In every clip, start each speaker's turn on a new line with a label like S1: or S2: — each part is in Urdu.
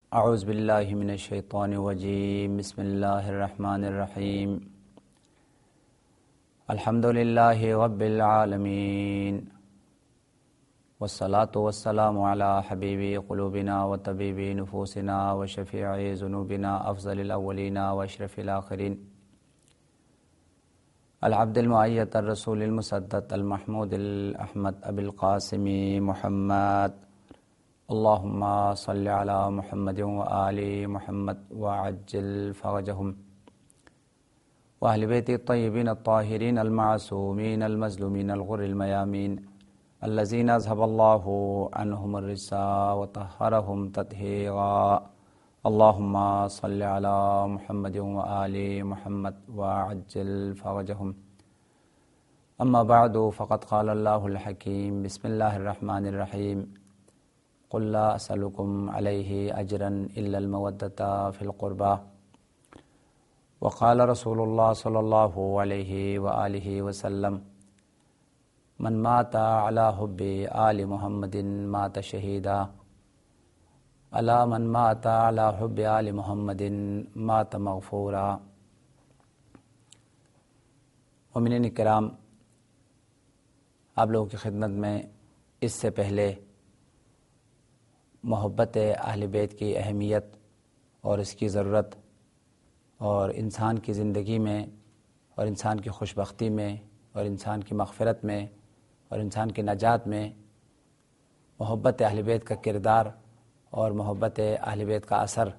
S1: اعوذ باللہ من الشیطان الرجیم بسم اللہ الرحمن الرحیم الحمد للہ رب العالمین والصلاة والسلام علی حبیب قلوبنا وطبیب نفوسنا وشفیع ذنوبنا افضل الاولین واشرف الآخرین العبد المؤید الرسول المسدد المحمود الاحمد ابی القاسم محمد اللہم صلی علی محمد وآل محمد وعجل فرجہم واہل بیت الطیبین الطاہرین المعصومین المظلومین الغر المیامین الذین اذهب اللہ عنہم الرجس وطہرہم تطہیرا اللہم صلی علی محمد وآل محمد وعجل فرجہم اما بعد فقد قال اللہ الحکیم بسم اللہ الرحمن الرحیم قل لا اسألكم علیہ اجرا الا المودۃ فی القربى وقال رسول اللہ صلی اللہ علیہ وآلہ وسلم من مات علی حب آل محمد مات شہیدا الا من مات علی حب آل محمد مات مغفورا۔ مومنین کرام، آپ لوگوں کی خدمت میں اس سے پہلے محبت اہل بیت کی اہمیت اور اس کی ضرورت اور انسان کی زندگی میں اور انسان کی خوشبختی میں اور انسان کی مغفرت میں اور انسان کی نجات میں محبت اہل بیت کا کردار اور محبت اہل بیت کا اثر،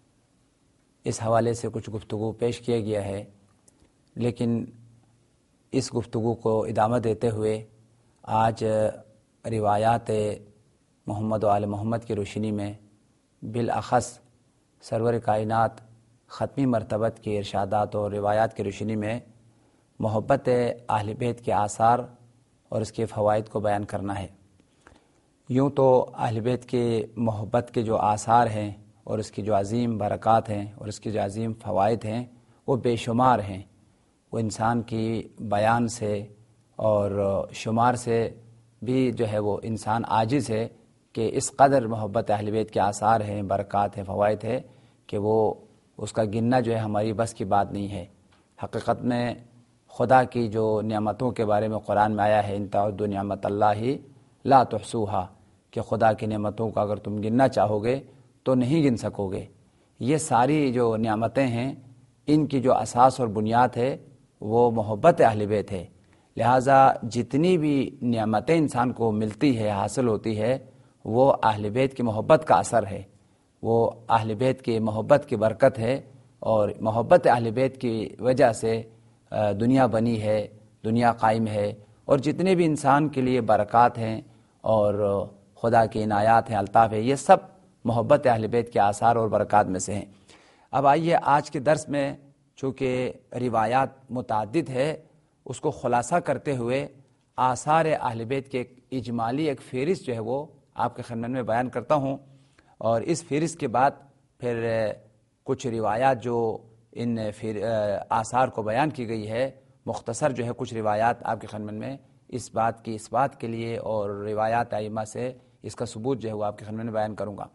S1: اس حوالے سے کچھ گفتگو پیش کیا گیا ہے، لیکن اس گفتگو کو ادامہ دیتے ہوئے آج روایات محمد و آل محمد کی روشنی میں بالاخص سرور کائنات ختمی مرتبت کی ارشادات اور روایات کی روشنی میں محبت اہل بیت کے آثار اور اس کے فوائد کو بیان کرنا ہے۔ یوں تو اہل بیت کے محبت کے جو آثار ہیں اور اس کی جو عظیم برکات ہیں اور اس کی جو عظیم فوائد ہیں وہ بے شمار ہیں، وہ انسان کی بیان سے اور شمار سے بھی جو ہے وہ انسان عاجز ہے کہ اس قدر محبت اہل بیت کے آثار ہیں، برکات ہیں، فوائد ہے کہ وہ اس کا گننا جو ہے ہماری بس کی بات نہیں ہے۔ حقیقت میں خدا کی جو نعمتوں کے بارے میں قرآن میں آیا ہے ان تعدوا نعمت اللہ لا تحصوها، کہ خدا کی نعمتوں کو اگر تم گننا چاہو گے تو نہیں گن سکو گے۔ یہ ساری جو نعمتیں ہیں ان کی جو اساس اور بنیاد ہے وہ محبت اہل بیت ہے، لہٰذا جتنی بھی نعمتیں انسان کو ملتی ہے، حاصل ہوتی ہے، وہ اہل بیت کی محبت کا اثر ہے، وہ اہل بیت کی محبت کی برکت ہے، اور محبت اہل بیت کی وجہ سے دنیا بنی ہے، دنیا قائم ہے، اور جتنے بھی انسان کے لیے برکات ہیں اور خدا کی عنایات ہیں، الطاف ہے، یہ سب محبت اہل بیت کے آثار اور برکات میں سے ہیں۔ اب آئیے آج کے درس میں چونکہ روایات متعدد ہے، اس کو خلاصہ کرتے ہوئے آثار اہل بیت کے ایک اجمالی ایک فہرست جو ہے وہ آپ کے خدمت میں بیان کرتا ہوں، اور اس فہرست کے بعد پھر کچھ روایات جو ان آثار کو بیان کی گئی ہے، مختصر جو ہے کچھ روایات آپ کی خدمت میں اس بات کی اثبات کے لیے اور روایات ائمہ سے اس کا ثبوت جو ہے وہ آپ کی خدمت میں بیان کروں گا۔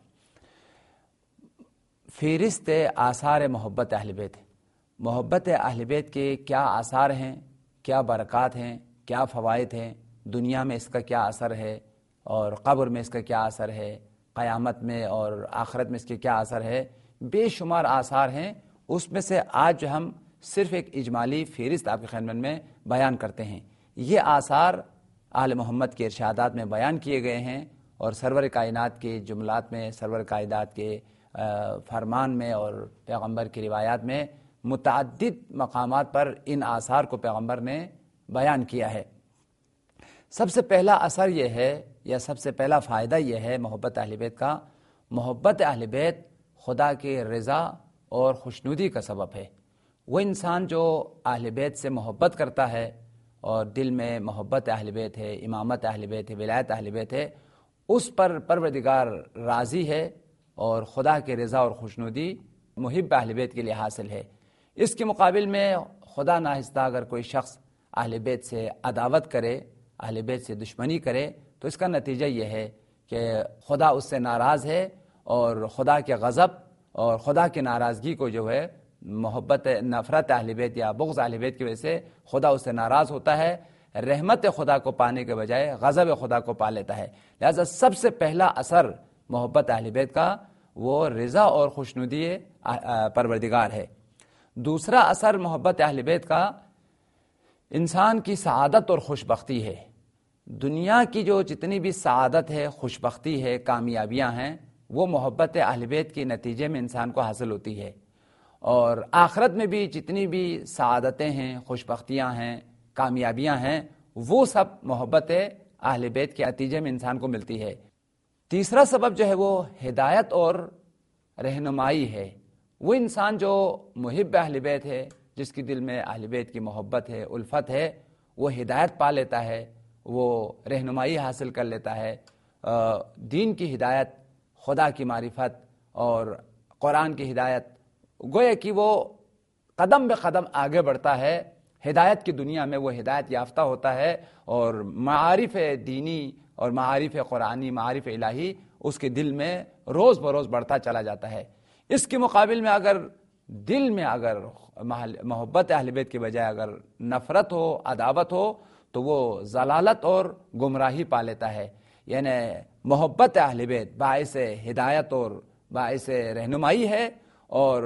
S1: فہرست آثار محبت اہل بیت، محبت اہل بیت کے کیا آثار ہیں، کیا برکات ہیں، کیا فوائد ہیں، دنیا میں اس کا کیا اثر ہے اور قبر میں اس کا کیا اثر ہے، قیامت میں اور آخرت میں اس کے کیا اثر ہے، بے شمار آثار ہیں۔ اس میں سے آج جو ہم صرف ایک اجمالی فہرست آپ کی خدمت میں بیان کرتے ہیں۔ یہ آثار آل محمد کے ارشادات میں بیان کیے گئے ہیں، اور سرور کائنات کے جملات میں، سرور کائنات کے فرمان میں اور پیغمبر کی روایات میں متعدد مقامات پر ان آثار کو پیغمبر نے بیان کیا ہے۔ سب سے پہلا اثر یہ ہے یا سب سے پہلا فائدہ یہ ہے محبت اہل بیت کا، محبت اہل بیت خدا کے رضا اور خوشنودی کا سبب ہے۔ وہ انسان جو اہل بیت سے محبت کرتا ہے اور دل میں محبت اہل بیت ہے، امامت اہل بیت ہے، ولایت اہل بیت ہے، اس پر پروردگار راضی ہے اور خدا کے رضا اور خوشنودی محب اہل بیت کے لیے حاصل ہے۔ اس کے مقابل میں خدا ناخواستہ اگر کوئی شخص اہل بیت سے عداوت کرے، اہل بیت سے دشمنی کرے، تو اس کا نتیجہ یہ ہے کہ خدا اس سے ناراض ہے اور خدا کے غضب اور خدا کی ناراضگی کو جو ہے محبت نفرت اہل بیت یا بغض اہل بیت کی وجہ سے خدا اس سے ناراض ہوتا ہے، رحمت خدا کو پانے کے بجائے غضب خدا کو پا لیتا ہے۔ لہذا سب سے پہلا اثر محبت اہل بیت کا وہ رضا اور خوشنودی پروردگار ہے۔ دوسرا اثر محبت اہل بیت کا انسان کی سعادت اور خوشبختی ہے۔ دنیا کی جو جتنی بھی سعادت ہے، خوشبختی ہے، کامیابیاں ہیں، وہ محبت اہل بیت کے نتیجے میں انسان کو حاصل ہوتی ہے، اور آخرت میں بھی جتنی بھی سعادتیں ہیں، خوشبختیاں ہیں، کامیابیاں ہیں، وہ سب محبت اہل بیت کے نتیجے میں انسان کو ملتی ہے۔ تیسرا سبب جو ہے وہ ہدایت اور رہنمائی ہے۔ وہ انسان جو محب اہل بیت ہے، جس کی دل میں اہل بیت کی محبت ہے، الفت ہے، وہ ہدایت پا لیتا ہے، وہ رہنمائی حاصل کر لیتا ہے، دین کی ہدایت، خدا کی معرفت اور قرآن کی ہدایت، گویا کہ وہ قدم بے قدم آگے بڑھتا ہے، ہدایت کی دنیا میں وہ ہدایت یافتہ ہوتا ہے، اور معارف دینی اور معارف قرآنی، معارف الہی اس کے دل میں روز بروز بڑھتا چلا جاتا ہے۔ اس کے مقابل میں اگر دل میں اگر محبت اہل بیت کے بجائے اگر نفرت ہو، عداوت ہو، تو وہ ضلالت اور گمراہی پا لیتا ہے۔ یعنی محبت اہل بیت باعث ہدایت اور باعث رہنمائی ہے، اور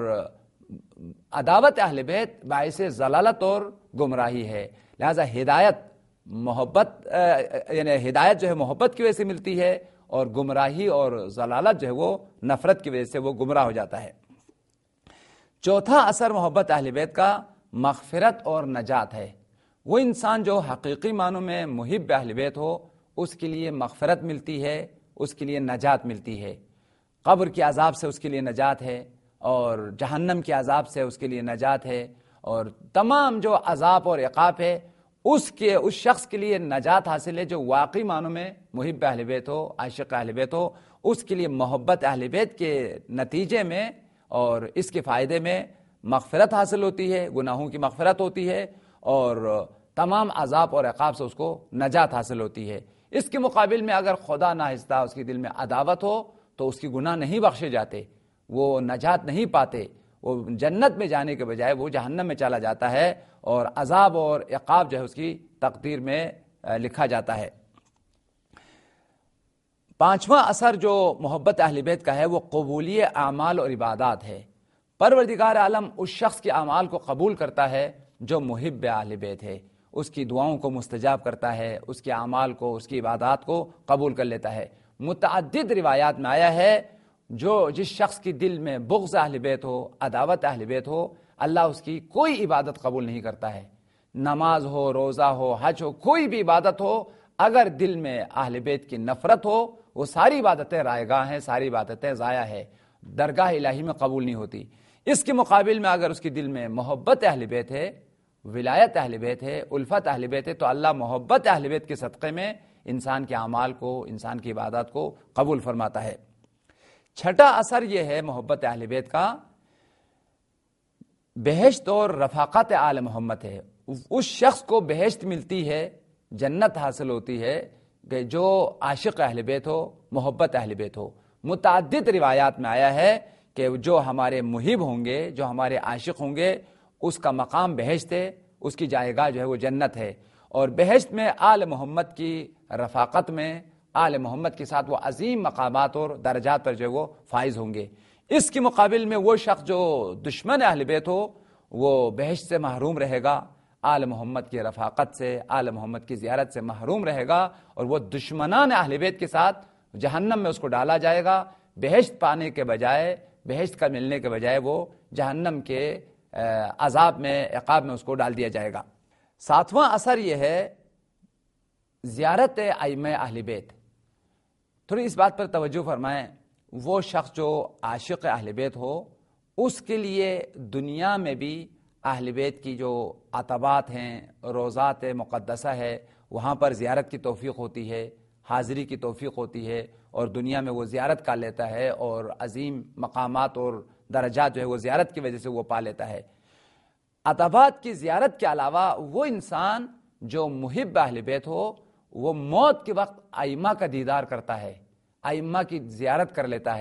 S1: عداوت اہل بیت باعث ضلالت اور گمراہی ہے۔ لہذا ہدایت محبت یعنی ہدایت جو ہے محبت کی وجہ سے ملتی ہے، اور گمراہی اور ضلالت جو ہے وہ نفرت کی وجہ سے وہ گمراہ ہو جاتا ہے۔ چوتھا اثر محبت اہل بیت کا مغفرت اور نجات ہے۔ وہ انسان جو حقیقی معنوں میں محب اہل بیت ہو، اس کے لیے مغفرت ملتی ہے، اس کے لیے نجات ملتی ہے، قبر کے عذاب سے اس کے لیے نجات ہے، اور جہنم کے عذاب سے اس کے لیے نجات ہے، اور تمام جو عذاب اور عقاب ہے اس شخص کے لیے نجات حاصل ہے جو واقعی معنوں میں محب اہل بیت ہو، عاشق اہل بیت ہو۔ اس کے لیے محبت اہل بیت کے نتیجے میں اور اس کے فائدے میں مغفرت حاصل ہوتی ہے، گناہوں کی مغفرت ہوتی ہے، اور تمام عذاب اور عقاب سے اس کو نجات حاصل ہوتی ہے۔ اس کے مقابل میں اگر خدا ناخواستہ اس کے دل میں عداوت ہو تو اس کی گناہ نہیں بخشے جاتے، وہ نجات نہیں پاتے، وہ جنت میں جانے کے بجائے وہ جہنم میں چلا جاتا ہے، اور عذاب اور عقاب جو ہے اس کی تقدیر میں لکھا جاتا ہے۔ پانچواں اثر جو محبت اہل بیت کا ہے وہ قبولی اعمال اور عبادات ہے۔ پروردگار عالم اس شخص کے اعمال کو قبول کرتا ہے جو محب اہل بیت ہے، اس کی دعاؤں کو مستجاب کرتا ہے، اس کے اعمال کو، اس کی عبادات کو قبول کر لیتا ہے۔ متعدد روایات میں آیا ہے جس شخص کی دل میں بغض اہل بیت ہو، عداوت اہل بیت ہو، اللہ اس کی کوئی عبادت قبول نہیں کرتا ہے۔ نماز ہو، روزہ ہو، حج ہو، کوئی بھی عبادت ہو، اگر دل میں اہل بیت کی نفرت ہو، وہ ساری عبادتیں رائے گاہ ہیں، ساری عبادتیں ضائع ہے، درگاہ الہی میں قبول نہیں ہوتی۔ اس کے مقابل میں اگر اس کے دل میں محبت اہل بیت ہے، ولایت اہل بیت ہے، الفت اہل بیت ہے، تو اللہ محبت اہل بیت کے صدقے میں انسان کے اعمال کو، انسان کی عبادات کو قبول فرماتا ہے۔ چھٹا اثر یہ ہے محبت اہل بیت کا، بہشت اور رفاقت آل محمد ہے۔ اس شخص کو بہشت ملتی ہے، جنت حاصل ہوتی ہے کہ جو عاشق اہل بیت ہو، محبت اہل بیت ہو۔ متعدد روایات میں آیا ہے کہ جو ہمارے محب ہوں گے، جو ہمارے عاشق ہوں گے، اس کا مقام بہشت ہے، اس کی جائے گاہ جو ہے وہ جنت ہے، اور بہشت میں آل محمد کی رفاقت میں، آل محمد کے ساتھ وہ عظیم مقامات اور درجات پر جو ہے وہ فائز ہوں گے۔ اس کے مقابل میں وہ شخص جو دشمن اہل بیت ہو، وہ بہشت سے محروم رہے گا، آل محمد کی رفاقت سے، آل محمد کی زیارت سے محروم رہے گا، اور وہ دشمنان اہل بیت کے ساتھ جہنم میں اس کو ڈالا جائے گا۔ بہشت پانے کے بجائے، بہشت کا ملنے کے بجائے وہ جہنم کے عذاب میں، عقاب میں اس کو ڈال دیا جائے گا۔ ساتواں اثر یہ ہے زیارت ائمہ اہل بیت۔ تھوڑی اس بات پر توجہ فرمائیں، وہ شخص جو عاشق اہل بیت ہو، اس کے لیے دنیا میں بھی اہل بیت کی جو عتبات ہیں، روضات مقدسہ ہے، وہاں پر زیارت کی توفیق ہوتی ہے، حاضری کی توفیق ہوتی ہے، اور دنیا میں وہ زیارت کر لیتا ہے، اور عظیم مقامات اور درجات جو ہے وہ زیارت کی وجہ سے وہ پا لیتا ہے۔ عتبات کی زیارت کے علاوہ وہ انسان جو محب اہل بیت ہو، وہ موت کے وقت ائمہ کا دیدار کرتا ہے، ائمہ کی زیارت کر لیتا ہے،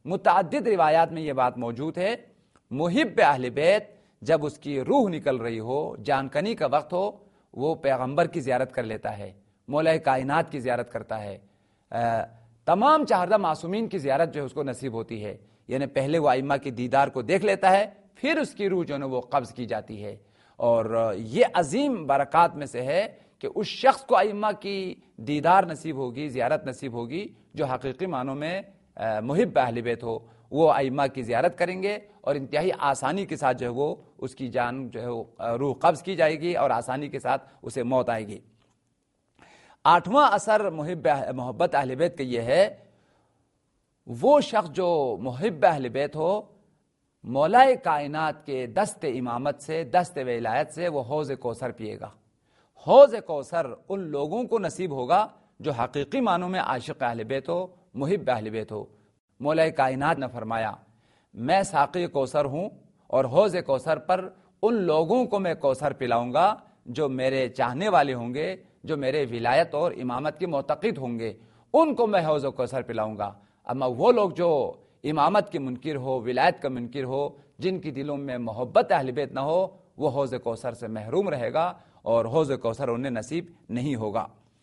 S1: متعدد روایات میں یہ بات موجود ہے، محب اہل بیت جب اس کی روح نکل رہی ہو، جان کنی کا وقت ہو، وہ پیغمبر کی زیارت کر لیتا ہے، مولا کائنات کی زیارت کرتا ہے، تمام 14 معصومین کی زیارت جو ہے اس کو نصیب ہوتی ہے، یعنی پہلے وہ ائمہ کی دیدار کو دیکھ لیتا ہے، پھر اس کی روح جو ہے وہ قبض کی جاتی ہے۔ اور یہ عظیم برکات میں سے ہے کہ اس شخص کو ائمہ کی دیدار نصیب ہوگی، زیارت نصیب ہوگی جو حقیقی معنوں میں محب اہل بیت ہو۔ وہ ائمہ کی زیارت کریں گے اور انتہائی آسانی کے ساتھ جو ہے وہ اس کی جان جو ہے روح قبض کی جائے گی اور آسانی کے ساتھ اسے موت آئے گی۔ 8واں اثر محبت اہل بیت کا یہ ہے، وہ شخص جو محب اہل بیت ہو، مولا کائنات کے دست امامت سے، دست ولایت سے وہ حوض کوثر پیے گا۔ حوض کوثر ان لوگوں کو نصیب ہوگا جو حقیقی معنوں میں عاشق اہل بیت ہو، محب اہل بیت ہو۔ مولا کائنات نے فرمایا، میں ساقی کوثر ہوں اور حوض کوثر پر ان لوگوں کو میں کوثر پلاؤں گا جو میرے چاہنے والے ہوں گے، جو میرے ولایت اور امامت کے معتقد ہوں گے، ان کو میں حوض کوثر پلاؤں گا۔ اما وہ لوگ جو امامت کے منکر ہو، ولایت کا منکر ہو، جن کی دلوں میں محبت اہل بیت نہ ہو، وہ حوض کوثر سے محروم رہے گا اور حوض کوثر انہیں نصیب نہیں ہوگا۔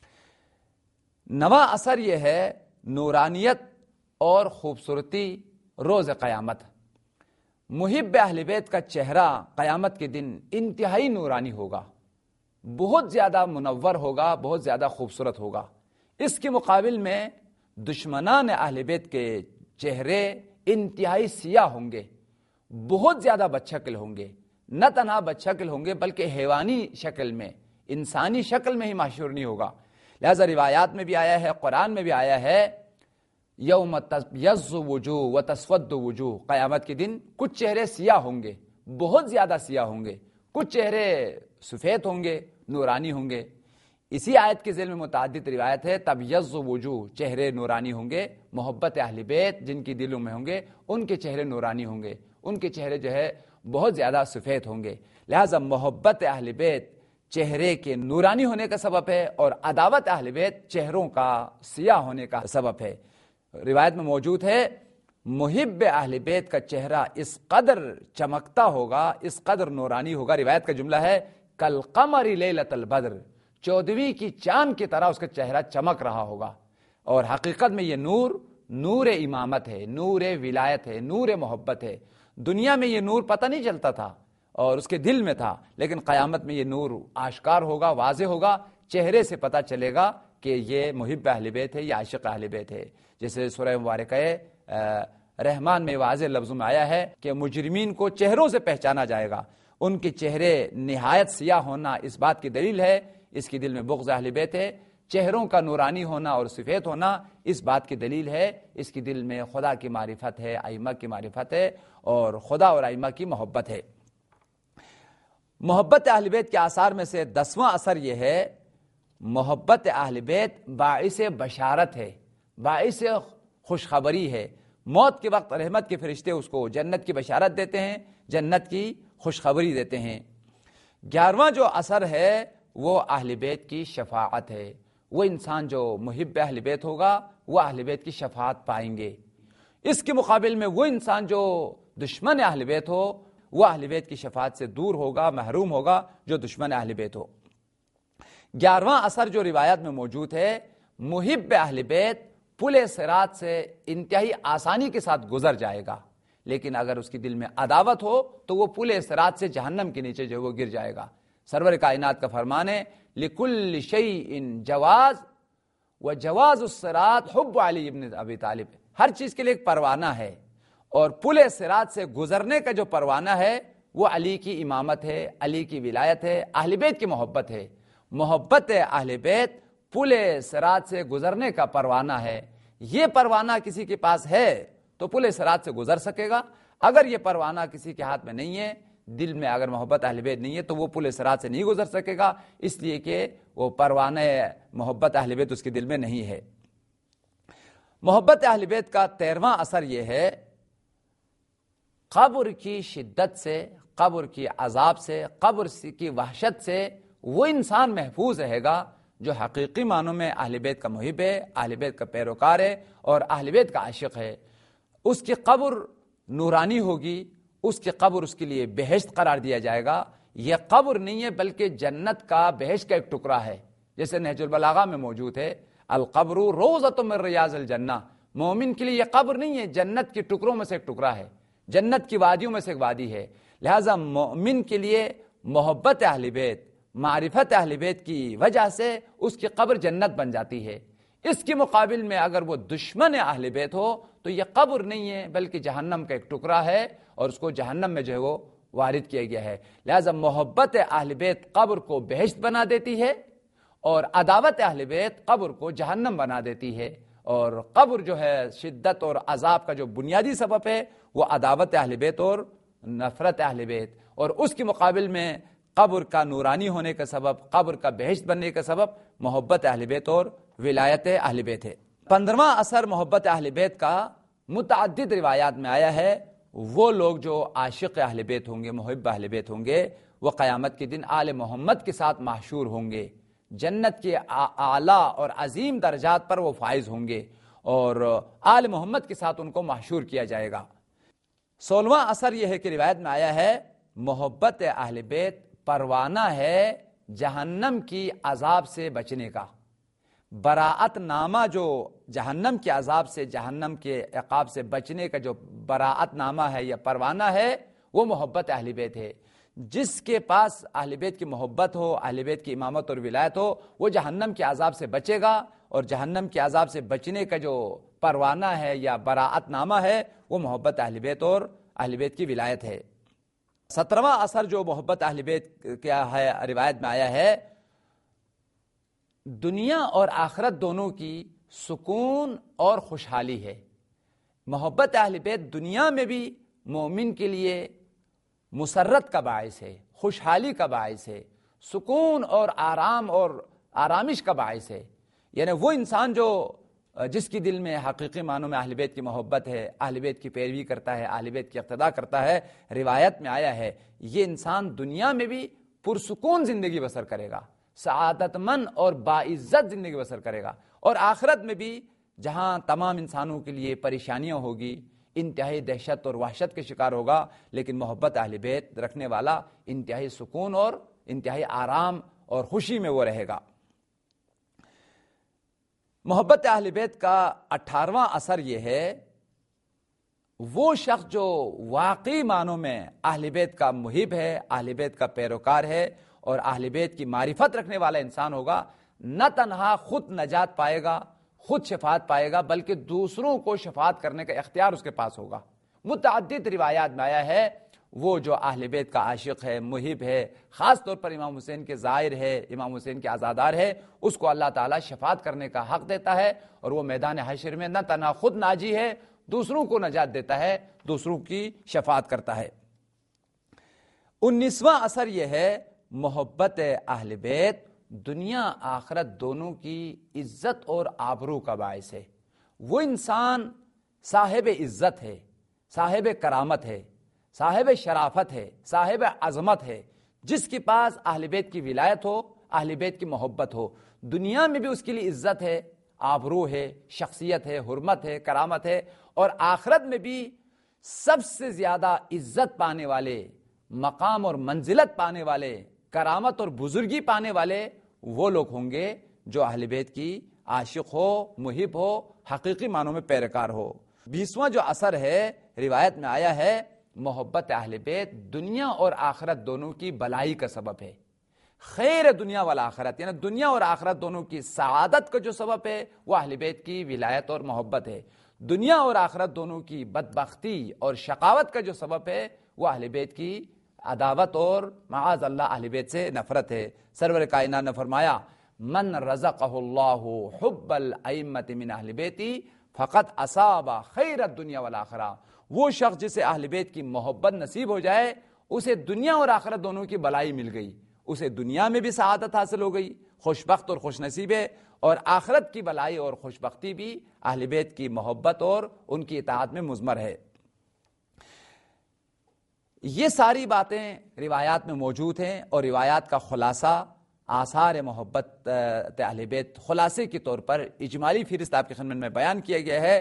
S1: 9واں اثر یہ ہے، نورانیت اور خوبصورتی روز قیامت۔ محب اہل بیت کا چہرہ قیامت کے دن انتہائی نورانی ہوگا، بہت زیادہ منور ہوگا، بہت زیادہ خوبصورت ہوگا۔ اس کے مقابل میں دشمنان اہل بیت کے چہرے انتہائی سیاہ ہوں گے، بہت زیادہ بدشکل ہوں گے، نہ تنہا بدشکل ہوں گے بلکہ حیوانی شکل میں، انسانی شکل میں ہی معشور نہیں ہوگا۔ لہذا روایات میں بھی آیا ہے، قرآن میں بھی آیا ہے، یوم تبیض وجوہ وتسود وجوہ، قیامت کے دن کچھ چہرے سیاہ ہوں گے، بہت زیادہ سیاہ ہوں گے، کچھ چہرے سفید ہوں گے، نورانی ہوں گے۔ اسی آیت کے ذیل میں متعدد روایت ہے، تبیض وجوہ، چہرے نورانی ہوں گے، محبت اہل بیت جن کی دلوں میں ہوں گے ان کے چہرے نورانی ہوں گے، ان کے چہرے جو ہے بہت زیادہ سفید ہوں گے۔ لہذا محبت اہل بیت چہرے کے نورانی ہونے کا سبب ہے اور عداوت اہل بیت چہروں کا سیاہ ہونے کا سبب ہے۔ روایت میں موجود ہے، محب اہل بیت کا چہرہ اس قدر چمکتا ہوگا، اس قدر نورانی ہوگا، روایت کا جملہ ہے، کالقمر لیلۃ البدر، 14ویں کی چاند کی طرح اس کا چہرہ چمک رہا ہوگا۔ اور حقیقت میں یہ نور، نور امامت ہے، نور ولایت ہے، نور محبت ہے۔ دنیا میں یہ نور پتہ نہیں چلتا تھا اور اس کے دل میں تھا، لیکن قیامت میں یہ نور آشکار ہوگا، واضح ہوگا، چہرے سے پتہ چلے گا کہ یہ محب اہل بیت ہے، یہ عاشق اہل بیت ہے۔ جیسے سورہ مبارکہ رحمان میں واضح لفظوں میں آیا ہے کہ مجرمین کو چہروں سے پہچانا جائے گا، ان کے چہرے نہایت سیاہ ہونا اس بات کی دلیل ہے اس کی دل میں بغض اہل بیت ہے، چہروں کا نورانی ہونا اور سفید ہونا اس بات کی دلیل ہے اس کی دل میں خدا کی معرفت ہے، ائمہ کی معرفت ہے اور خدا اور ائمہ کی محبت ہے۔ محبت اہل بیت کے آثار میں سے 10واں اثر یہ ہے، محبت اہل بیت باعث بشارت ہے، باعث خوشخبری ہے۔ موت کے وقت رحمت کے فرشتے اس کو جنت کی بشارت دیتے ہیں، جنت کی خوشخبری دیتے ہیں۔ 11واں جو اثر ہے وہ اہل بیت کی شفاعت ہے، وہ انسان جو محب اہل بیت ہوگا وہ اہل بیت کی شفاعت پائیں گے۔ اس کے مقابل میں وہ انسان جو دشمن اہل بیت ہو وہ اہل بیت کی شفاعت سے دور ہوگا، محروم ہوگا جو دشمن اہل بیت ہو۔ 11واں اثر جو روایت میں موجود ہے، محب اہل بیت پل صراط سے انتہائی آسانی کے ساتھ گزر جائے گا، لیکن اگر اس کی دل میں عداوت ہو تو وہ پل صراط سے جہنم کے نیچے جو وہ گر جائے گا۔ سرور کائنات کا فرمان ہے، لِكُلِّ شَيْءٍ جواز وجواز الصراط حب علی ابن ابی طالب، ہر چیز کے لیے ایک پروانہ ہے اور پل صراط سے گزرنے کا جو پروانہ ہے وہ علی کی امامت ہے، علی کی ولایت ہے، اہل بیت کی محبت ہے۔ محبت اہل بیت پل صراط سے گزرنے کا پروانہ ہے۔ یہ پروانہ کسی کے پاس ہے تو پل صراط سے گزر سکے گا، اگر یہ پروانہ کسی کے ہاتھ میں نہیں ہے، دل میں اگر محبت اہل بیت نہیں ہے تو وہ پل صراط سے نہیں گزر سکے گا، اس لیے کہ وہ پروانہ محبت اہل بیت اس کے دل میں نہیں ہے۔ محبت اہل بیت کا 13واں اثر یہ ہے، قبر کی شدت سے، قبر کی عذاب سے، قبر کی وحشت سے وہ انسان محفوظ رہے گا جو حقیقی معنوں میں اہل بیت کا محب ہے، اہل بیت کا پیروکار ہے اور اہل بیت کا عاشق ہے۔ اس کی قبر نورانی ہوگی، اس کی قبر اس کے لیے بہشت قرار دیا جائے گا۔ یہ قبر نہیں ہے بلکہ جنت کا، بہشت کا ایک ٹکڑا ہے، جیسے نہج البلاغہ میں موجود ہے، القبر روضۃ من ریاض الجنہ۔ مومن کے لیے یہ قبر نہیں ہے، جنت کے ٹکڑوں میں سے ایک ٹکڑا ہے، جنت کی وادیوں میں سے ایک وادی ہے۔ لہذا مومن کے لیے محبت اہل بیت، معرفت اہل بیت کی وجہ سے اس کی قبر جنت بن جاتی ہے۔ اس کے مقابل میں اگر وہ دشمن اہل بیت ہو تو یہ قبر نہیں ہے بلکہ جہنم کا ایک ٹکڑا ہے، اور اس کو جہنم میں جو ہے وہ وارد کیا گیا ہے۔ لہذا محبت اہل بیت قبر کو بہشت بنا دیتی ہے، اور عداوت اہل بیت قبر کو جہنم بنا دیتی ہے۔ اور قبر جو ہے شدت اور عذاب کا جو بنیادی سبب ہے وہ عداوت اہل بیت اور نفرت اہل بیت، اور اس کے مقابل میں قبر کا نورانی ہونے کا سبب، قبر کا بہشت بننے کا سبب محبت اہل بیت اور ولایت اہل بیت ہے۔ 15واں اثر محبت اہل بیت کا متعدد روایات میں آیا ہے، وہ لوگ جو عاشق اہل بیت ہوں گے، محب اہل بیت ہوں گے، وہ قیامت کے دن آل محمد کے ساتھ محشور ہوں گے، جنت کے اعلیٰ اور عظیم درجات پر وہ فائز ہوں گے، اور آل محمد کے ساتھ ان کو محشور کیا جائے گا۔ 16واں اثر یہ ہے کہ روایت میں آیا ہے محبت اہل بیت پروانہ ہے جہنم کی عذاب سے بچنے کا۔ براءت نامہ جو جہنم کے عذاب سے، جہنم کے عقاب سے بچنے کا جو براءت نامہ ہے یا پروانہ ہے، وہ محبت اہل بیت ہے۔ جس کے پاس اہل بیت کی محبت ہو، اہل بیت کی امامت اور ولایت ہو، وہ جہنم کے عذاب سے بچے گا، اور جہنم کے عذاب سے بچنے کا جو پروانہ ہے یا براءت نامہ ہے وہ محبت اہل بیت اور اہل بیت کی ولایت ہے۔ 17واں اثر جو محبت اہل بیت کیا ہے، روایت میں آیا ہے دنیا اور آخرت دونوں کی سکون اور خوشحالی ہے۔ محبت اہل بیت دنیا میں بھی مومن کے لیے مسرت کا باعث ہے، خوشحالی کا باعث ہے، سکون اور آرام اور آرامش کا باعث ہے۔ یعنی وہ انسان جو جس کی دل میں حقیقی معنوں میں اہل بیت کی محبت ہے، اہل بیت کی پیروی کرتا ہے، اہل بیت کی اقتداء کرتا ہے، روایت میں آیا ہے یہ انسان دنیا میں بھی پرسکون زندگی بسر کرے گا، سعادت مند اور باعزت زندگی بسر کرے گا، اور آخرت میں بھی جہاں تمام انسانوں کے لیے پریشانیاں ہوگی، انتہائی دہشت اور وحشت کے شکار ہوگا، لیکن محبت اہل بیت رکھنے والا انتہائی سکون اور انتہائی آرام اور خوشی میں وہ رہے گا۔ محبت اہل بیت کا 18واں اثر یہ ہے وہ شخص جو واقعی معنوں میں اہل بیت کا محب ہے، اہل بیت کا پیروکار ہے اور اہل بیت کی معرفت رکھنے والا انسان ہوگا، نہ تنہا خود نجات پائے گا، خود شفاعت پائے گا، بلکہ دوسروں کو شفاعت کرنے کا اختیار اس کے پاس ہوگا۔ متعدد روایات میں آیا ہے وہ جو اہل بیت کا عاشق ہے، محب ہے، خاص طور پر امام حسین کے زائر ہے، امام حسین کے عزادار ہے، اس کو اللہ تعالیٰ شفاعت کرنے کا حق دیتا ہے، اور وہ میدان حشر میں نہ تنہا خود ناجی ہے، دوسروں کو نجات دیتا ہے، دوسروں کی شفاعت کرتا ہے۔ 19واں اثر یہ ہے محبت اہل بیت دنیا آخرت دونوں کی عزت اور آبرو کا باعث ہے۔ وہ انسان صاحب عزت ہے، صاحب کرامت ہے، صاحب شرافت ہے، صاحب عظمت ہے، جس کے پاس اہل بیت کی ولایت ہو، اہل بیت کی محبت ہو، دنیا میں بھی اس کے لیے عزت ہے، آبرو ہے، شخصیت ہے، حرمت ہے، کرامت ہے، اور آخرت میں بھی سب سے زیادہ عزت پانے والے، مقام اور منزلت پانے والے، کرامت اور بزرگی پانے والے وہ لوگ ہوں گے جو اہل بیت کی عاشق ہو، محب ہو، حقیقی معنوں میں پیروکار ہو۔ 20واں جو اثر ہے روایت میں آیا ہے محبت اہل بیت دنیا اور آخرت دونوں کی بلائی کا سبب ہے۔ خیر دنیا والآخرت، یعنی دنیا اور آخرت دونوں کی سعادت کا جو سبب ہے وہ اہل بیت کی ولایت اور محبت ہے۔ دنیا اور آخرت دونوں کی بدبختی اور شقاوت کا جو سبب ہے وہ اہل بیت کی عداوت اور معاذ اللہ اہل بیت سے نفرت ہے۔ سرور کائنات نے فرمایا من رزقہ اللہ حب الائمۃ من اہل بیتی فقط اصاب خیر الدنیا والآخرہ، وہ شخص جسے اہل بیت کی محبت نصیب ہو جائے اسے دنیا اور آخرت دونوں کی بلائی مل گئی، اسے دنیا میں بھی سعادت حاصل ہو گئی، خوش بخت اور خوش نصیب ہے، اور آخرت کی بلائی اور خوش بختی بھی اہل بیت کی محبت اور ان کی اطاعت میں مضمر ہے۔ یہ ساری باتیں روایات میں موجود ہیں، اور روایات کا خلاصہ آثار محبت اہل بیت خلاصے کے طور پر اجمالی فہرست آپ کی خدمت میں بیان کیا گیا ہے۔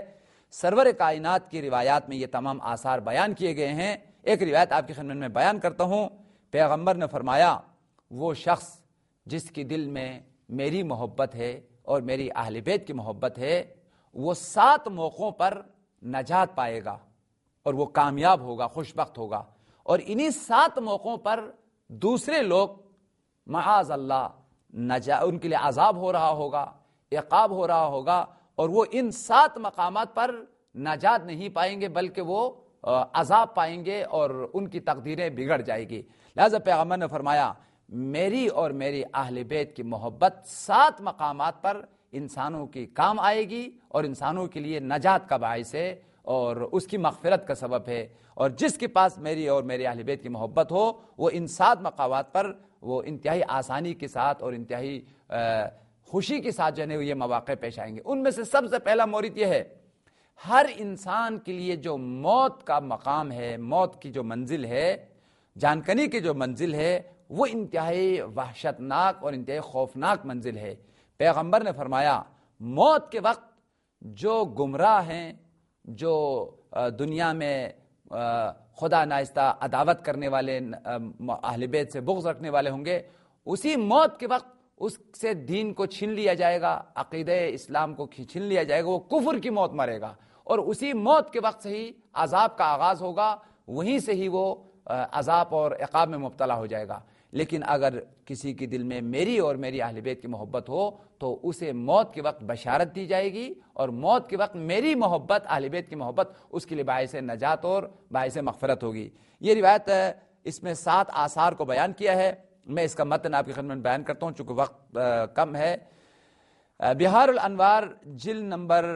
S1: سرور کائنات کی روایات میں یہ تمام آثار بیان کیے گئے ہیں۔ ایک روایت آپ کی خدمت میں بیان کرتا ہوں۔ پیغمبر نے فرمایا وہ شخص جس کی دل میں میری محبت ہے اور میری اہل بیت کی محبت ہے وہ 7 موقعوں پر نجات پائے گا اور وہ کامیاب ہوگا، خوشبخت ہوگا، اور انہی 7 موقعوں پر دوسرے لوگ معاذ اللہ ان کے لیے عذاب ہو رہا ہوگا، عقاب ہو رہا ہوگا، اور وہ ان 7 مقامات پر نجات نہیں پائیں گے بلکہ وہ عذاب پائیں گے اور ان کی تقدیریں بگڑ جائے گی۔ لہذا پیغمبر نے فرمایا میری اور میری اہل بیت کی محبت 7 مقامات پر انسانوں کی کام آئے گی اور انسانوں کے لیے نجات کا باعث ہے اور اس کی مغفرت کا سبب ہے، اور جس کے پاس میری اور میری اہل بیت کی محبت ہو وہ ان 7 مقامات پر وہ انتہائی آسانی کے ساتھ اور انتہائی خوشی کے ساتھ جو ہے یہ مواقع پیش آئیں گے۔ ان میں سے سب سے پہلا مورد یہ ہے ہر انسان کے لیے جو موت کا مقام ہے، موت کی جو منزل ہے، جانکنی کی جو منزل ہے، وہ انتہائی وحشتناک اور انتہائی خوفناک منزل ہے۔ پیغمبر نے فرمایا موت کے وقت جو گمراہ ہیں، جو دنیا میں خدا نائستہ عداوت کرنے والے، اہل بیت سے بغض رکھنے والے ہوں گے، اسی موت کے وقت اس سے دین کو چھین لیا جائے گا، عقیدہ اسلام کو چھین لیا جائے گا، وہ کفر کی موت مرے گا، اور اسی موت کے وقت سے ہی عذاب کا آغاز ہوگا، وہیں سے ہی وہ عذاب اور عقاب میں مبتلا ہو جائے گا۔ لیکن اگر کسی کے دل میں میری اور میری اہل بیت کی محبت ہو تو اسے موت کے وقت بشارت دی جائے گی، اور موت کے وقت میری محبت، اہل بیت کی محبت اس کے لیے باعث نجات اور باعث مغفرت ہوگی۔ یہ روایت اس میں 7 آثار کو بیان کیا ہے۔ میں اس کا متن آپ کی خدمت میں بیان کرتا ہوں چونکہ وقت کم ہے۔ بہار الانوار جلد نمبر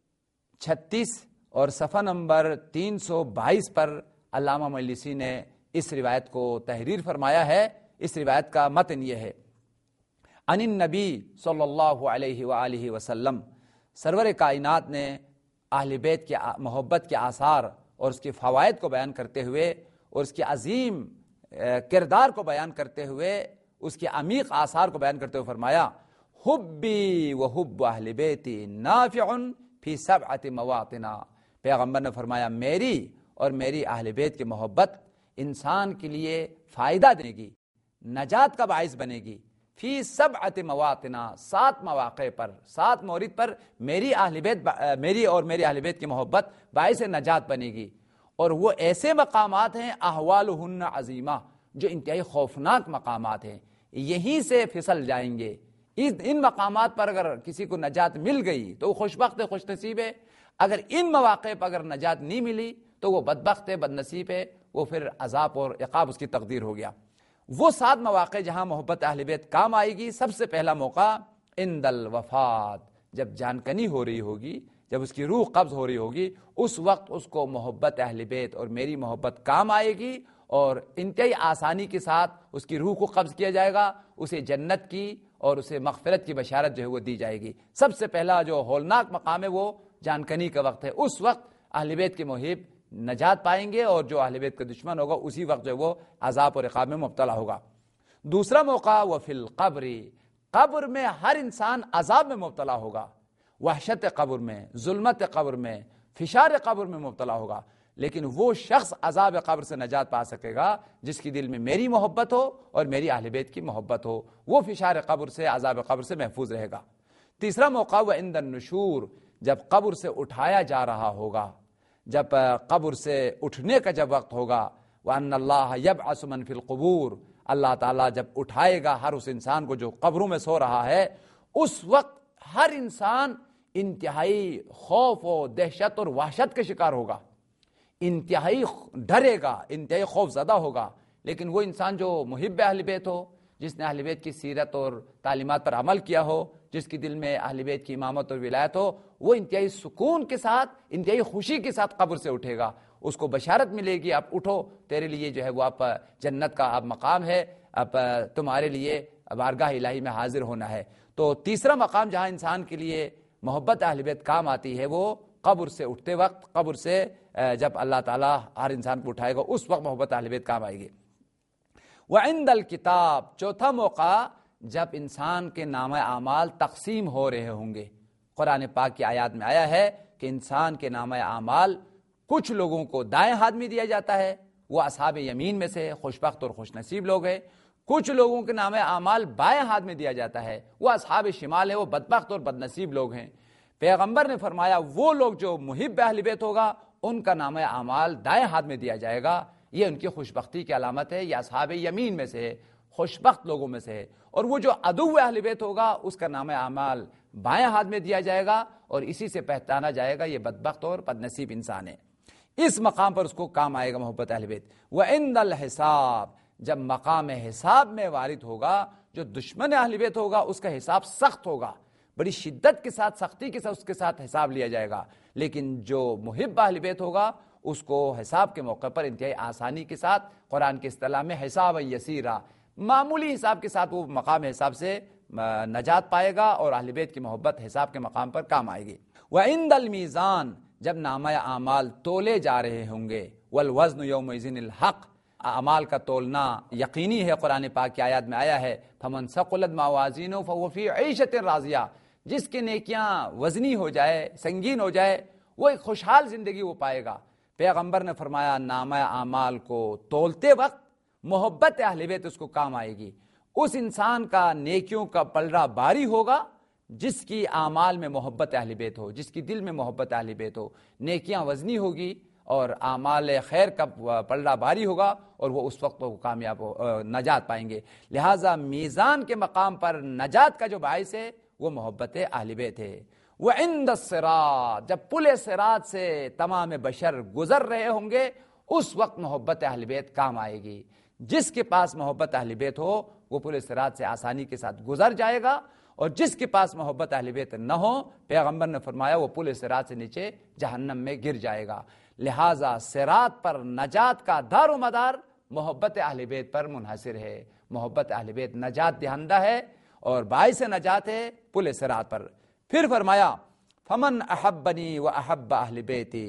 S1: 36 اور صفحہ نمبر 322 پر علامہ مجلسی نے اس روایت کو تحریر فرمایا ہے۔ اس روایت کا متن یہ ہے، عن النبی صلی اللہ علیہ وآلہ وسلم، سرور کائنات نے اہل بیت کی محبت کے آثار اور اس کے فوائد کو بیان کرتے ہوئے اور اس کے عظیم کردار کو بیان کرتے ہوئے، اس کے عمیق آثار کو بیان کرتے ہوئے فرمایا حبی و حب اہل بیتی نافع فی 7 مواطن۔ پیغمبر نے فرمایا میری اور میری اہل بیت کی محبت انسان کے لیے فائدہ دے گی، نجات کا باعث بنے گی، فی 7 مواطن، 7 مواقع پر، 7 مورد پر میری اور میری اہل بیت کی محبت باعث نجات بنے گی، اور وہ ایسے مقامات ہیں احوالہن عظیمہ جو انتہائی خوفناک مقامات ہیں، یہیں سے پھسل جائیں گے۔ ان مقامات پر اگر کسی کو نجات مل گئی تو وہ خوشبخت ہے، خوش نصیب ہے، اگر ان مواقع پر اگر نجات نہیں ملی تو وہ بدبخت ہے، بد نصیب ہے، وہ پھر عذاب اور عقاب اس کی تقدیر ہو گیا۔ وہ 7 مواقع جہاں محبت اہل بیت کام آئے گی، سب سے پہلا موقع عند الوفات، جب جانکنی ہو رہی ہوگی، جب اس کی روح قبض ہو رہی ہوگی، اس وقت اس کو محبت اہل بیت اور میری محبت کام آئے گی، اور انتہائی آسانی کے ساتھ اس کی روح کو قبض کیا جائے گا، اسے جنت کی اور اسے مغفرت کی بشارت جو ہے وہ دی جائے گی۔ سب سے پہلا جو ہولناک مقام ہے وہ جانکنی کا وقت ہے، اس وقت اہل بیت کے محب نجات پائیں گے، اور جو اہل بیت کا دشمن ہوگا اسی وقت جو وہ عذاب اور عقاب میں مبتلا ہوگا۔ دوسرا موقع وہ فی القبر، قبر میں ہر انسان عذاب میں مبتلا ہوگا، وحشت قبر میں، ظلمت قبر میں، فشار قبر میں مبتلا ہوگا، لیکن وہ شخص عذاب قبر سے نجات پا سکے گا جس کی دل میں میری محبت ہو اور میری اہل بیت کی محبت ہو، وہ فشار قبر سے، عذاب قبر سے محفوظ رہے گا۔ تیسرا موقع وہ عند النشور، جب قبر سے اٹھایا جا رہا ہوگا، جب قبر سے اٹھنے کا جب وقت ہوگا، وَأَنَّ اللَّهَ يَبْعَثُ مَن فِي الْقُبُورِ، اللہ تعالیٰ جب اٹھائے گا ہر اس انسان کو جو قبروں میں سو رہا ہے، اس وقت ہر انسان انتہائی خوف و دہشت اور وحشت کا شکار ہوگا، انتہائی ڈرے گا، انتہائی خوف زدہ ہوگا۔ لیکن وہ انسان جو محب اہل بیت ہو، جس نے اہل بیت کی سیرت اور تعلیمات پر عمل کیا ہو، جس کی دل میں اہل بیت کی امامت اور ولایت ہو، وہ انتہائی سکون کے ساتھ، انتہائی خوشی کے ساتھ قبر سے اٹھے گا، اس کو بشارت ملے گی اب اٹھو، تیرے لیے جو ہے وہ اب جنت کا اب مقام ہے، اب تمہارے لیے بارگاہ الہی میں حاضر ہونا ہے۔ تو تیسرا مقام جہاں انسان کے لیے محبت اہل بیت کام آتی ہے وہ قبر سے اٹھتے وقت، قبر سے جب اللہ تعالیٰ ہر انسان کو اٹھائے گا اس وقت محبت اہل بیت کام آئے گی۔ وعند الکتاب، چوتھا موقع جب انسان کے نامہ اعمال تقسیم ہو رہے ہوں گے۔ قرآن پاک کی آیات میں آیا ہے کہ انسان کے نامہ اعمال کچھ لوگوں کو دائیں ہاتھ میں دیا جاتا ہے، وہ اصحاب یمین میں سے خوش بخت اور خوش نصیب لوگ ہیں، کچھ لوگوں کے نامہ اعمال بائیں ہاتھ میں دیا جاتا ہے، وہ اصحاب شمال ہے، وہ بدبخت اور بد نصیب لوگ ہیں۔ پیغمبر نے فرمایا وہ لوگ جو محب اہل بیت ہوگا ان کا نامہ اعمال دائیں ہاتھ میں دیا جائے گا، یہ ان کی خوش بختی کی علامت ہے، یہ اصحاب یمین میں سے ہے، خوش بخت لوگوں میں سے ہے۔ اور وہ جو عدو اہل بیت ہوگا اس کا نامہ اعمال بائیں ہاتھ میں دیا جائے گا، اور اسی سے پہچانا جائے گا یہ بدبخت اور بد نصیب انسان ہے۔ اس مقام پر اس کو کام آئے گا محبت اہل بیت۔ وعند الحساب، جب مقام حساب میں وارد ہوگا، جو دشمن اہل بیت ہوگا اس کا حساب سخت ہوگا، بڑی شدت کے ساتھ، سختی کے ساتھ اس کے ساتھ حساب لیا جائے گا، لیکن جو محب اہل بیت ہوگا اس کو حساب کے موقع پر انتہائی آسانی کے ساتھ، قرآن کے اصطلاح میں حساب یسیرا، معمولی حساب کے ساتھ وہ مقام حساب سے نجات پائے گا، اور اہل بیت کی محبت حساب کے مقام پر کام آئے گی۔ وعند المیزان، جب نامہ اعمال تولے جا رہے ہوں گے، والوزن یومئذ الحق، اعمال کا تولنا یقینی ہے، قرآن پاک کی آیات میں آیا ہے فمن ثقلت موازینہ فہو فی عیشۃ راضیہ، جس کی نیکیاں وزنی ہو جائے، سنگین ہو جائے، وہ ایک خوشحال زندگی وہ پائے گا۔ پیغمبر نے فرمایا نامہ اعمال کو تولتے وقت محبت اہل بیت اس کو کام آئے گی۔ اس انسان کا نیکیوں کا پلڑا باری ہوگا جس کی اعمال میں محبت اہل بیت ہو، جس کی دل میں محبت اہل بیت ہو، نیکیاں وزنی ہوگی اور اعمال خیر کا پلڑا باری ہوگا، اور وہ اس وقت وہ کامیاب نجات پائیں گے۔ لہٰذا میزان کے مقام پر نجات کا جو باعث ہے وہ محبت اہل بیت ہے۔ وعند الصراط، جب پل صراط سے تمام بشر گزر رہے ہوں گے اس وقت محبت اہل بیت کام آئے گی۔ جس کے پاس محبت اہل بیت ہو وہ پل صراط سے آسانی کے ساتھ گزر جائے گا، اور جس کے پاس محبت اہل بیت نہ ہو، پیغمبر نے فرمایا وہ پل صراط سے نیچے جہنم میں گر جائے گا۔ لہٰذا صراط پر نجات کا دار و مدار محبت اہل بیت پر منحصر ہے۔ محبت اہل بیت نجات دہندہ ہے اور باعث نجات ہے پل صراط پر۔ پھر فرمایا فمن احبنی واحب اہل بیتی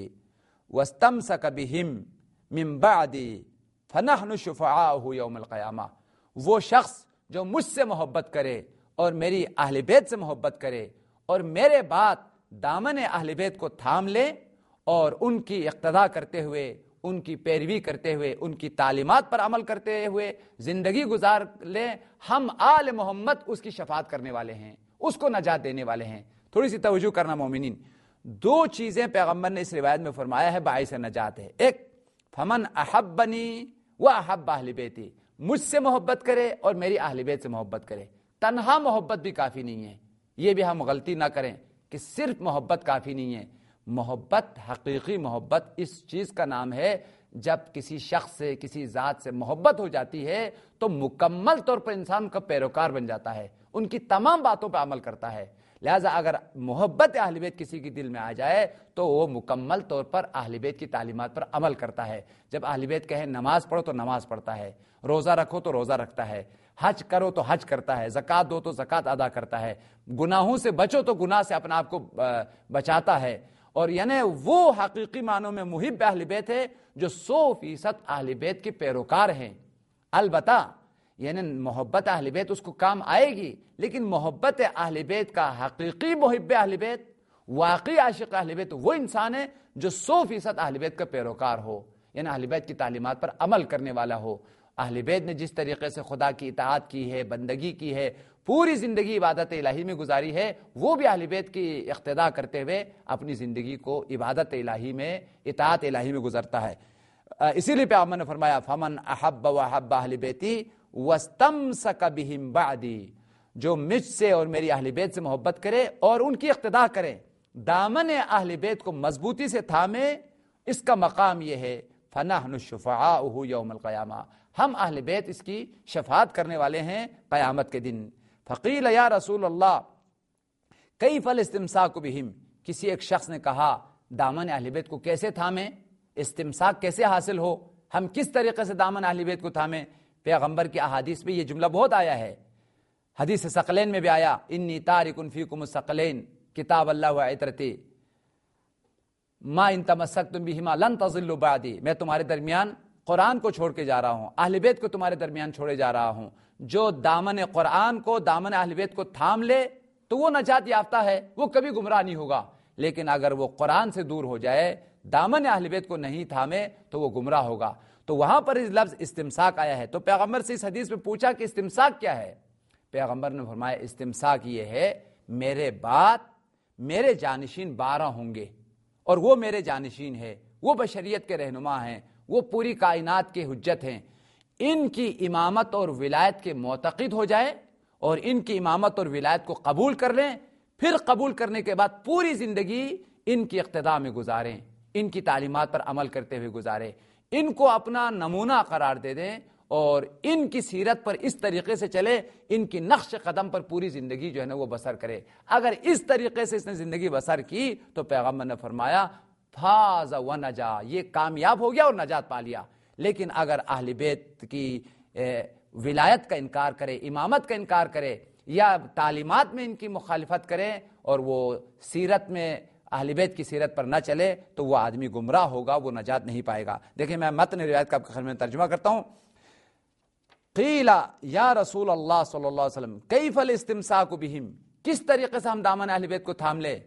S1: واستمسک بہم من بعدی فنحن شفعاؤہ یوم القیامہ، وہ شخص جو مجھ سے محبت کرے اور میری اہل بیت سے محبت کرے اور میرے بعد دامن اہل بیت کو تھام لے اور ان کی اقتداء کرتے ہوئے، ان کی پیروی کرتے ہوئے، ان کی تعلیمات پر عمل کرتے ہوئے زندگی گزار لے، ہم آل محمد اس کی شفاعت کرنے والے ہیں، اس کو نجات دینے والے ہیں۔ تھوڑی سی توجہ کرنا مومنین، دو چیزیں پیغمبر نے اس روایت میں فرمایا ہے باعث نجات ہے۔ ایک فمن احبنی واحب اہل بیتی، مجھ سے محبت کرے اور میری اہل بیت سے محبت کرے۔ تنہا محبت بھی کافی نہیں ہے، یہ بھی ہم غلطی نہ کریں کہ صرف محبت کافی نہیں ہے۔ محبت، حقیقی محبت اس چیز کا نام ہے جب کسی شخص سے، کسی ذات سے محبت ہو جاتی ہے تو مکمل طور پر انسان کا پیروکار بن جاتا ہے، ان کی تمام باتوں پر عمل کرتا ہے۔ لہٰذا اگر محبت اہل بیت کسی کے دل میں آ جائے تو وہ مکمل طور پر اہل بیت کی تعلیمات پر عمل کرتا ہے۔ جب اہل بیت کہے نماز پڑھو تو نماز پڑھتا ہے، روزہ رکھو تو روزہ رکھتا ہے، حج کرو تو حج کرتا ہے، زکوٰۃ دو تو زکوٰۃ ادا کرتا ہے، گناہوں سے بچو تو گناہ سے اپنا آپ کو بچاتا ہے۔ اور یعنی وہ حقیقی معنوں میں محب اہل بیت ہے جو 100% اہل بیت کے پیروکار ہیں۔ البتہ یعنی محبت اہل بیت اس کو کام آئے گی، لیکن محبت اہل بیت کا حقیقی محب اہل بیت، واقعی عاشق اہل بیت وہ انسان ہے جو 100% اہل بیت کا پیروکار ہو، یعنی اہل بیت کی تعلیمات پر عمل کرنے والا ہو۔ اہل بیت نے جس طریقے سے خدا کی اطاعت کی ہے، بندگی کی ہے، پوری زندگی عبادت الہی میں گزاری ہے، وہ بھی اہل بیت کی اقتداء کرتے ہوئے اپنی زندگی کو عبادت الہی میں، اطاعت الہی میں گزرتا ہے۔ اسی لیے پیغمبر نے فرمایا فمن احب واحب اہل بیتی واستمسک بہم بعدی، جو مجھ سے اور میری اہل بیت سے محبت کرے اور ان کی اقتداء کرے، دامن اہل بیت کو مضبوطی سے تھامے، اس کا مقام یہ ہے فنحن شفعاؤہ یوم القیامہ، ہم اہل بیت اس کی شفاعت کرنے والے ہیں قیامت کے دن۔ فقیل یا رسول اللہ کیف الاستمساک بہم، کسی ایک شخص نے کہا دامن اہل بیت کو کیسے تھامیں، استمساک کیسے حاصل ہو، ہم کس طریقے سے دامن اہل بیت کو تھامیں؟ پیغمبر کی احادیث میں یہ جملہ بہت آیا ہے، حدیث ثقلین میں بھی آیا انی تارک فیکم الثقلین کتاب اللہ و عطرتی ما ان تمسکتم بہما لن تضلوا بعدی، میں تمہارے درمیان قرآن کو چھوڑ کے جا رہا ہوں، اہل بیت کو تمہارے درمیان چھوڑے جا رہا ہوں، جو دامن قرآن کو، دامن اہل بیت کو تھام لے تو وہ نجات یافتہ ہے، وہ کبھی گمراہ نہیں ہوگا، لیکن اگر وہ قرآن سے دور ہو جائے، دامن اہل بیت کو نہیں تھامے تو وہ گمراہ ہوگا۔ تو وہاں پر اس لفظ استمساک آیا ہے۔ تو پیغمبر سے اس حدیث میں پوچھا کہ استمساک کیا ہے؟ پیغمبر نے فرمایا استمساک یہ ہے، میرے بعد میرے جانشین 12 ہوں گے، اور وہ میرے جانشین ہیں، وہ بشریت کے رہنما ہیں، وہ پوری کائنات کے حجت ہیں، ان کی امامت اور ولایت کے معتقد ہو جائے اور ان کی امامت اور ولایت کو قبول کر لیں، پھر قبول کرنے کے بعد پوری زندگی ان کی اقتداء میں گزاریں، ان کی تعلیمات پر عمل کرتے ہوئے گزاریں، ان کو اپنا نمونہ قرار دے دیں اور ان کی سیرت پر اس طریقے سے چلے، ان کی نقش قدم پر پوری زندگی جو ہے نا وہ بسر کرے۔ اگر اس طریقے سے اس نے زندگی بسر کی تو پیغمبر نے فرمایا فاز و نجا، یہ کامیاب ہو گیا اور نجات پا لیا۔ لیکن اگر اہل بیت کی ولایت کا انکار کرے، امامت کا انکار کرے، یا تعلیمات میں ان کی مخالفت کرے اور وہ سیرت میں اہل بیت کی سیرت پر نہ چلے تو وہ آدمی گمراہ ہوگا، وہ نجات نہیں پائے گا۔ دیکھیں میں متن روایت کا آپ کے خدمت میں ترجمہ کرتا ہوں۔ قیل یا رسول اللہ صلی اللہ علیہ وسلم کیف الاستمساک بہم، کس طریقے سے ہم دامن اہل بیت کو تھام لے؟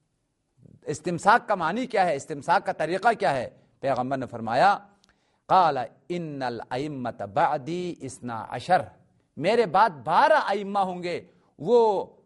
S1: استمساک کا معنی کیا ہے؟ استمساک کا طریقہ کیا ہے؟ پیغمبر نے فرمایا قال ان الائمۃ بعدی 12، میرے بعد 12 ائمہ ہوں گے، وہ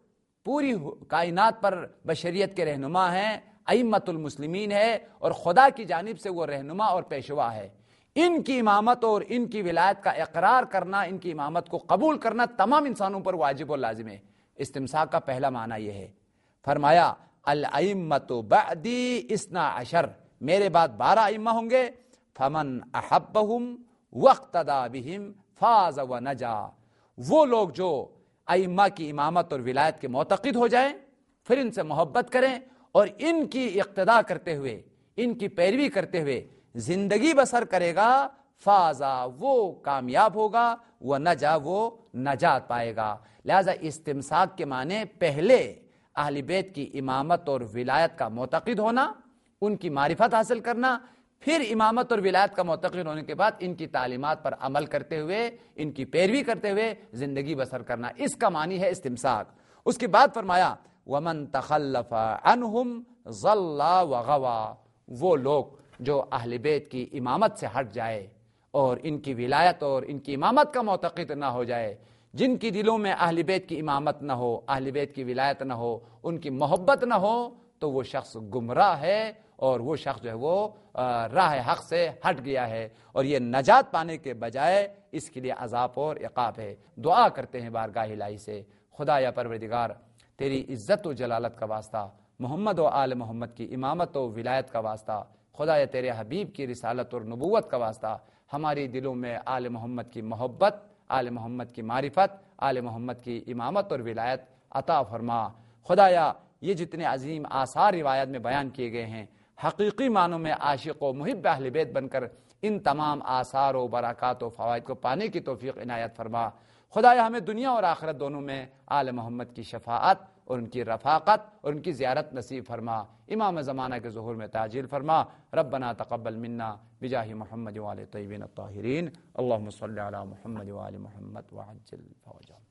S1: پوری کائنات پر بشریت کے رہنما ہیں، ائمۃ المسلمین ہے، اور خدا کی جانب سے وہ رہنما اور پیشوا ہے۔ ان کی امامت اور ان کی ولایت کا اقرار کرنا، ان کی امامت کو قبول کرنا تمام انسانوں پر واجب اور لازم ہے۔ استمساک کا پہلا معنی یہ ہے۔ فرمایا الائمۃ بعدی 12، میرے بعد 12 ائمہ ہوں گے، فمن احبہم واقتدی بہم فاز و نجا، وہ لوگ جو ائمہ کی امامت اور ولایت کے معتقد ہو جائیں، پھر ان سے محبت کریں اور ان کی اقتداء کرتے ہوئے، ان کی پیروی کرتے ہوئے زندگی بسر کرے گا، فازا وہ کامیاب ہوگا، وہ نجا وہ نجات پائے گا۔ لہذا استمساک کے معنی پہلے اہل بیت کی امامت اور ولایت کا معتقد ہونا، ان کی معرفت حاصل کرنا، پھر امامت اور ولایت کا معتقد ہونے کے بعد ان کی تعلیمات پر عمل کرتے ہوئے، ان کی پیروی کرتے ہوئے زندگی بسر کرنا، اس کا معنی ہے استمساک۔ اس کے بعد فرمایا ومن تخلف عنہم ضل وغوا، وہ لوگ جو اہل بیت کی امامت سے ہٹ جائے اور ان کی ولایت اور ان کی امامت کا معتقد نہ ہو جائے، جن کی دلوں میں اہل بیت کی امامت نہ ہو، اہل بیت کی ولایت نہ ہو، ان کی محبت نہ ہو، تو وہ شخص گمراہ ہے اور وہ شخص جو ہے وہ راہ حق سے ہٹ گیا ہے، اور یہ نجات پانے کے بجائے اس کے لیے عذاب اور عقاب ہے۔ دعا کرتے ہیں بارگاہ الہی سے، خدا یا پروردگار تیری عزت و جلالت کا واسطہ، محمد و آل محمد کی امامت و ولایت کا واسطہ، خدا یا تیرے حبیب کی رسالت اور نبوت کا واسطہ، ہماری دلوں میں آل محمد کی محبت، آل محمد کی معرفت، آل محمد کی امامت اور ولایت عطا فرما۔ خدایا یہ جتنے عظیم آثار روایت میں بیان کیے گئے ہیں، حقیقی معنوں میں عاشق و محب اہل بیت بن کر ان تمام آثار و برکات و فوائد کو پانے کی توفیق عنایت فرما۔ خدایا ہمیں دنیا اور آخرت دونوں میں آل محمد کی شفاعت اور ان کی رفاقت اور ان کی زیارت نصیب فرما۔ امام زمانہ کے ظہور میں تعجیل فرما۔ ربنا تقبل منا بجاہ محمد وآل طیبین الطاہرین، اللہم صلی علی محمد وآل محمد وعجل فرجهم۔